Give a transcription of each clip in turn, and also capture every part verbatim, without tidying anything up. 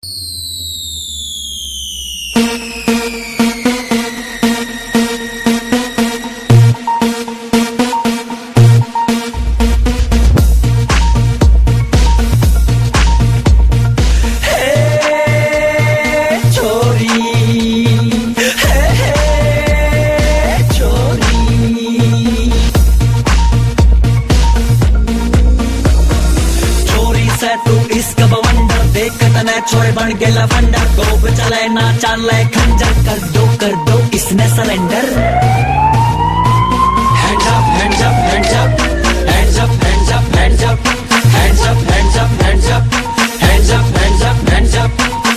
छोरे बन के लफंडर गोप चले ना चले खंजर कर दो कर दो इसने surrender. Hands up hands up hands up hands up hands up hands up hands up hands up hands up hands up hands up hands up.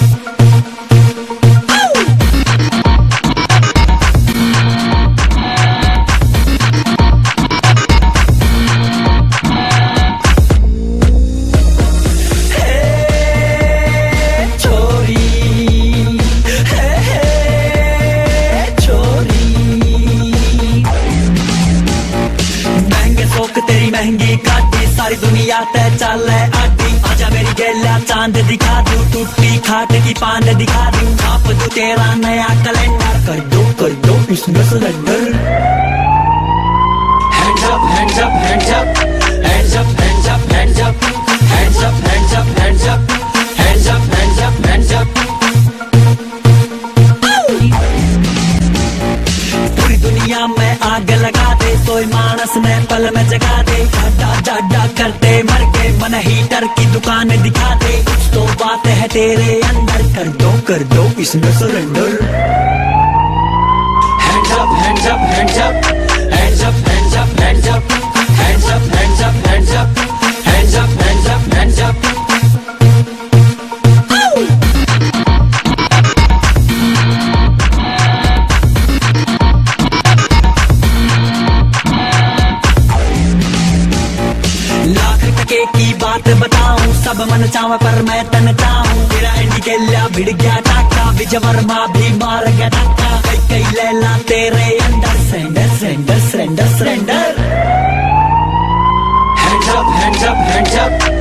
महंगी काटी सारी दुनिया ते चले आटी आजा मेरी गेला चांद दिखा दूं टूटी खाट की पान दिखा दूं छाप दूं तेरा नया कैलेंडर कर दो कर दो इसमें surrender. Hands up hands up hands up hands up hands up hands up hands up hands up hands up hands up hands up hands up. पूरी दुनिया में आग लगा दे कोई मानस ने पल में जगा दे डाडा डाडा करते मर के मन हीटर की दुकान दिखा दे कुछ तो बात है तेरे अंदर कर दो कर दो इसमें surrender. Hands up hands up hands up hands up hands up hands up hands up hands up hands up hands up hands up hands up. की बात बताऊं सब मन चाव पर मैं तन चाहूं तेरा इंडी गेला भिड़ गया टाका विजय वर्मा भी मार गया टाका कई कई लैला तेरे अंदर surrender surrender surrender surrender. Hands up hands up hands up